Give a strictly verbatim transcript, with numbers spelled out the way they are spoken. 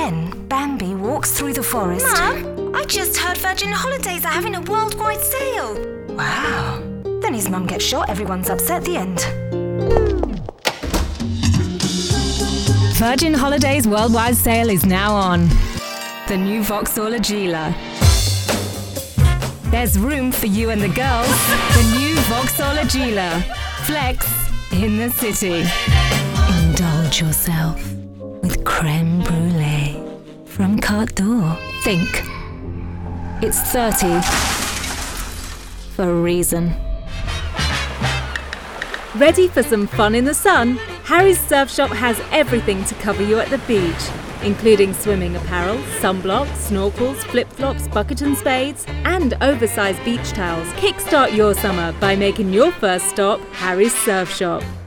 Then Bambi walks through the forest. Mum, I just heard Virgin Holidays are having a worldwide sale. Wow. Then his mum gets shot, everyone's upset, the end. Virgin Holidays worldwide sale is now on. The new Vauxhall Agila. There's room for you and the girls. The new Vauxhall Agila. Flex in the city. Indulge yourself with creme brulee from Carte d'Or. Think. It's thirty for a reason. Ready for some fun in the sun? Harry's Surf Shop has everything to cover you at the beach, including swimming apparel, sunblock, snorkels, flip-flops, bucket and spades, and oversized beach towels. Kickstart your summer by making your first stop Harry's Surf Shop.